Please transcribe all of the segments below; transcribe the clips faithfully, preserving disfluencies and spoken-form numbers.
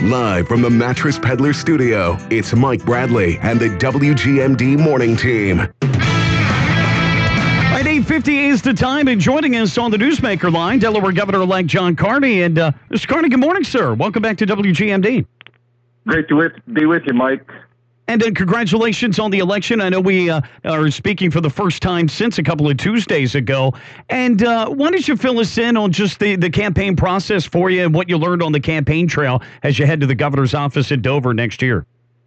Live from the Mattress Peddler Studio, it's Mike Bradley and the W G M D Morning Team. At eight fifty is the time, and joining us on the Newsmaker line, Delaware Governor-elect John Carney. And uh, Mister Carney, good morning, sir. Welcome back to W G M D. Great to with, be with you, Mike. And uh, congratulations on the election. I know we uh, are speaking for the first time since a couple of Tuesdays ago. And uh, why don't you fill us in on just the, the campaign process for you and what you learned on the campaign trail as you head to the governor's office in Dover next year?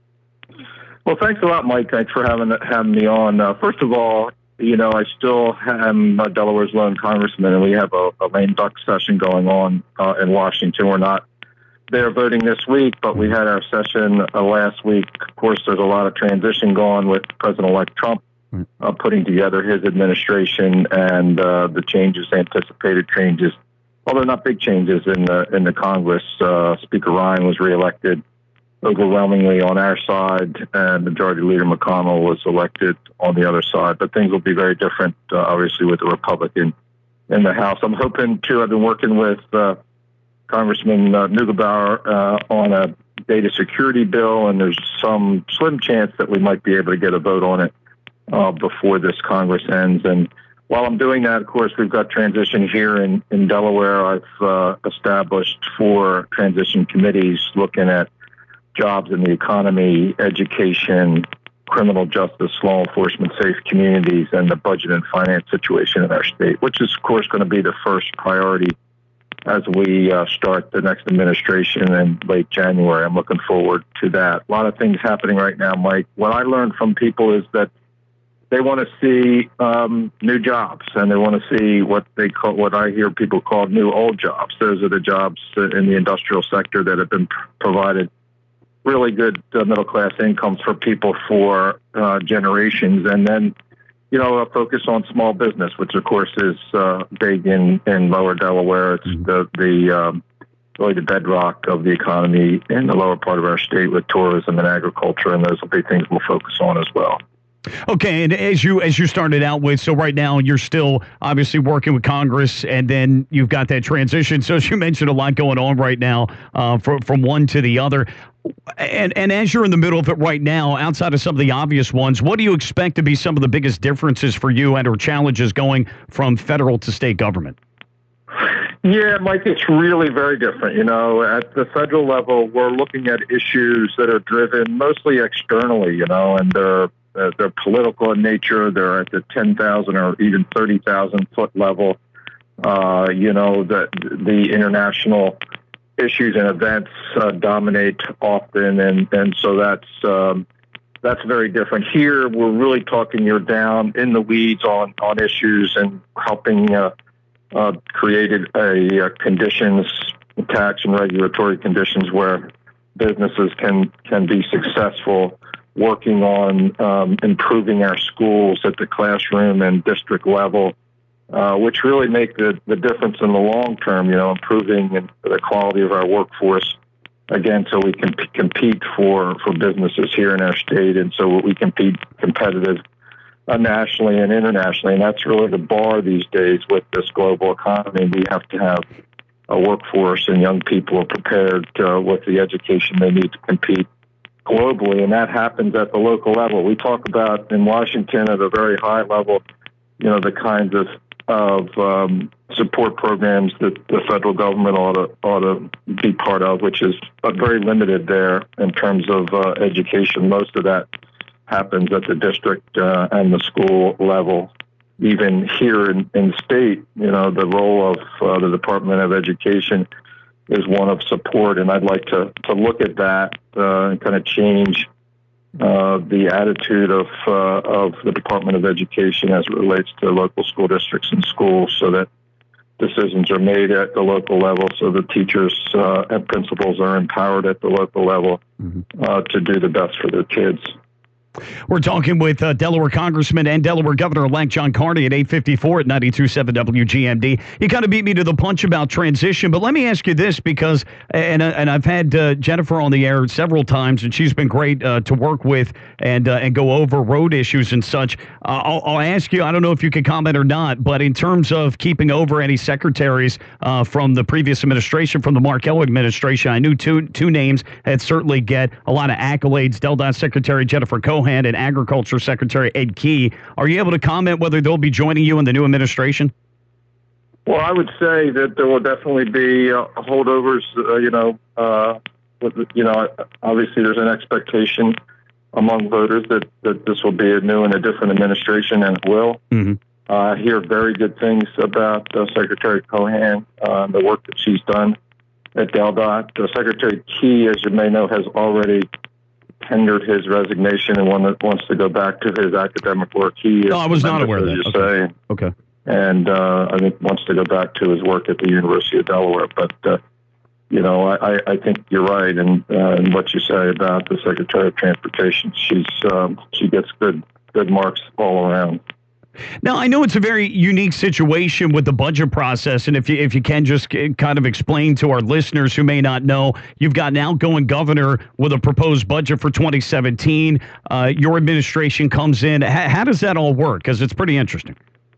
Well, thanks a lot, Mike. Thanks for having having me on. Uh, first of all, you know, I still am uh, Delaware's lone congressman, and we have a, a lame duck session going on uh, in Washington. We're not there voting this week, but we had our session uh, last week. Of course, there's a lot of transition going with President-elect Trump uh, putting together his administration and uh, the changes, anticipated changes, although not big changes in the in the Congress. Uh, Speaker Ryan was reelected overwhelmingly on our side, and Majority Leader McConnell was elected on the other side. But things will be very different, uh, obviously, with the Republican in the House. I'm hoping, too, I've been working with uh, Congressman uh, Neugebauer uh, on a data security bill, and there's some slim chance that we might be able to get a vote on it uh, before this Congress ends. And while I'm doing that, of course, we've got transition here in, in Delaware. I've uh, established four transition committees looking at jobs in the economy, education, criminal justice, law enforcement, safe communities, and the budget and finance situation in our state, which is, of course, going to be the first priority as we uh, start the next administration in late January. I'm looking forward to that. A lot of things happening right now, Mike. What I learned from people is that they want to see um, new jobs, and they want to see what they call, what I hear people call new old jobs. Those are the jobs in the industrial sector that have been pr- provided really good uh, middle-class incomes for people for uh, generations. And then, you know, a focus on small business, which, of course, is uh, big in, in lower Delaware. It's mm-hmm. the, the um, really the bedrock of the economy in the lower part of our state with tourism and agriculture, and those will be things we'll focus on as well. Okay, and as you as you started out with, so right now you're still obviously working with Congress, and then you've got that transition. So as you mentioned, a lot going on right now uh, from from one to the other. And and as you're in the middle of it right now, outside of some of the obvious ones, what do you expect to be some of the biggest differences for you and or challenges going from federal to state government? Yeah, Mike, it's really very different. You know, at the federal level, we're looking at issues that are driven mostly externally, you know, and they're Uh, they're political in nature. They're at the ten thousand or even thirty thousand foot level. Uh, you know, the, the international issues and events uh, dominate often. And, and so that's, um, that's very different. Here, we're really talking you're down in the weeds on, on issues and helping uh, uh, create a, a conditions, tax and regulatory conditions where businesses can, can be successful, working on um, improving our schools at the classroom and district level, uh, which really make the, the difference in the long term, you know, improving the quality of our workforce, again, so we can p- compete for, for businesses here in our state, and so we can be competitive uh, nationally and internationally. And that's really the bar these days with this global economy. We have to have a workforce, and young people are prepared uh, with the education they need to compete globally, and that happens at the local level. We talk about in Washington at a very high level, you know, the kinds of of um, support programs that the federal government ought to, ought to be part of, which is very limited there in terms of uh, education. Most of that happens at the district uh, and the school level. Even here in, in state, you know, the role of uh, the Department of Education is one of support, and I'd like to, to look at that uh, and kind of change uh, the attitude of uh, of the Department of Education as it relates to local school districts and schools, so that decisions are made at the local level, so the teachers uh, and principals are empowered at the local level mm-hmm. uh, to do the best for their kids. We're talking with uh, Delaware Congressman and Delaware Governor-elect John Carney at eight fifty-four at ninety-two point seven W G M D. You kind of beat me to the punch about transition, but let me ask you this because, and uh, and I've had uh, Jennifer on the air several times, and she's been great uh, to work with and uh, and go over road issues and such. Uh, I'll, I'll ask you, I don't know if you can comment or not, but in terms of keeping over any secretaries uh, from the previous administration, from the Markell administration, I knew two two names that certainly get a lot of accolades. DelDOT Secretary Jennifer Cohan and Agriculture Secretary Ed Key. Are you able to comment whether they'll be joining you in the new administration? Well, I would say that there will definitely be uh, holdovers. Uh, you know, uh, with, you know, obviously there's an expectation among voters that, that this will be a new and a different administration, and it will. Mm-hmm. Uh, I hear very good things about uh, Secretary Cohan, uh, the work that she's done at DelDOT. Uh, Secretary Key, as you may know, has already tendered his resignation and one that wants to go back to his academic work. He no, I was not aware of that. You okay. say. Okay. And uh, I think wants to go back to his work at the University of Delaware. But, uh, you know, I, I think you're right in, uh, in what you say about the Secretary of Transportation. She's um, she gets good good marks all around. Now, I know it's a very unique situation with the budget process, and if you if you can just kind of explain to our listeners who may not know, you've got an outgoing governor with a proposed budget for twenty seventeen. Uh, your administration comes in. How, how does that all work? Because it's pretty interesting.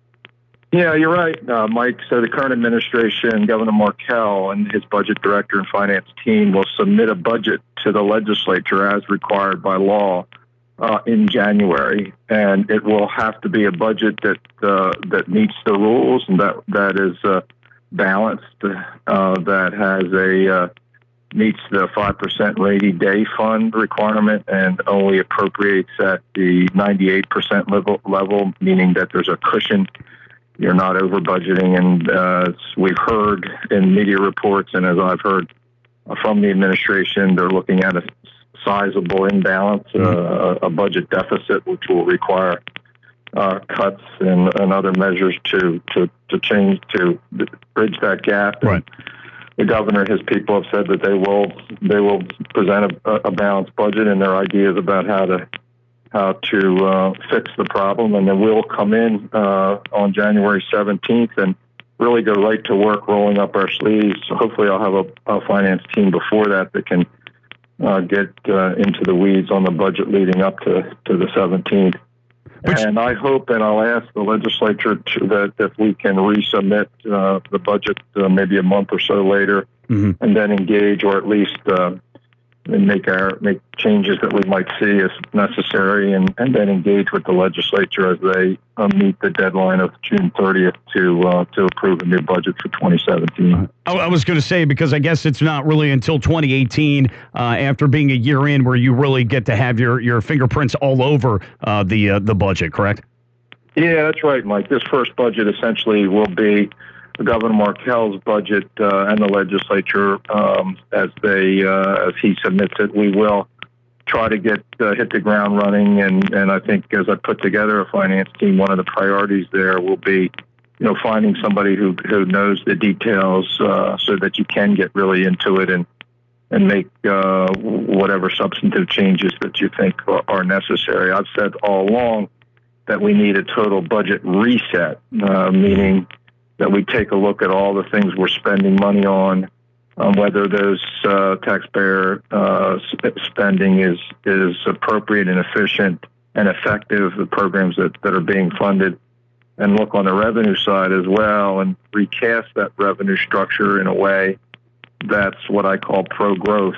Yeah, you're right, uh, Mike. So the current administration, Governor Markell and his budget director and finance team will submit a budget to the legislature as required by law Uh, in January, and it will have to be a budget that uh, that meets the rules and that that is uh, balanced, uh, that has a uh, meets the five percent rainy day fund requirement, and only appropriates at the ninety-eight percent level, level, meaning that there's a cushion. You're not over budgeting, and uh, we've heard in media reports, and as I've heard from the administration, they're looking at a sizable imbalance, uh, a budget deficit, which will require uh, cuts and, and other measures to, to, to change, to bridge that gap. Right. The governor and his people have said that they will they will present a, a balanced budget and their ideas about how to how to uh, fix the problem, and then we'll come in uh, on January seventeenth and really go right to work, rolling up our sleeves. So hopefully, I'll have a, a finance team before that that can Uh, get uh, into the weeds on the budget leading up to, to the seventeenth. Which, and I hope, and I'll ask the legislature to, that if we can resubmit uh, the budget uh, maybe a month or so later, mm-hmm. and then engage, or at least uh, and make our make changes that we might see as necessary, and, and then engage with the legislature as they uh, meet the deadline of June thirtieth to uh, to approve a new budget for twenty seventeen. I, I was going to say, because I guess it's not really until twenty eighteen, uh, after being a year in, where you really get to have your, your fingerprints all over uh, the uh, the budget, correct? Yeah, that's right, Mike. This first budget essentially will be Governor Markell's budget uh, and the legislature um, as they uh, as he submits it. We will try to get uh, hit the ground running, and, and I think as I put together a finance team, one of the priorities there will be, you know, finding somebody who who knows the details uh, so that you can get really into it and and make uh, whatever substantive changes that you think are, are necessary. I've said all along that we need a total budget reset, uh, meaning that we take a look at all the things we're spending money on, um, whether those uh, taxpayer uh, sp- spending is is appropriate and efficient and effective, the programs that, that are being funded, and look on the revenue side as well and recast that revenue structure in a way that's what I call pro-growth,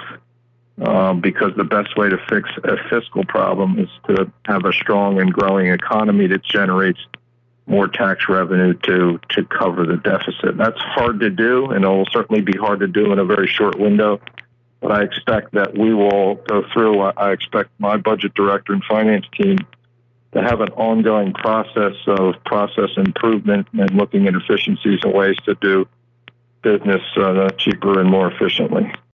um, because the best way to fix a fiscal problem is to have a strong and growing economy that generates more tax revenue to, to cover the deficit. That's hard to do, and it will certainly be hard to do in a very short window. But I expect that we will go through. I expect my budget director and finance team to have an ongoing process of process improvement and looking at efficiencies and ways to do business uh, cheaper and more efficiently.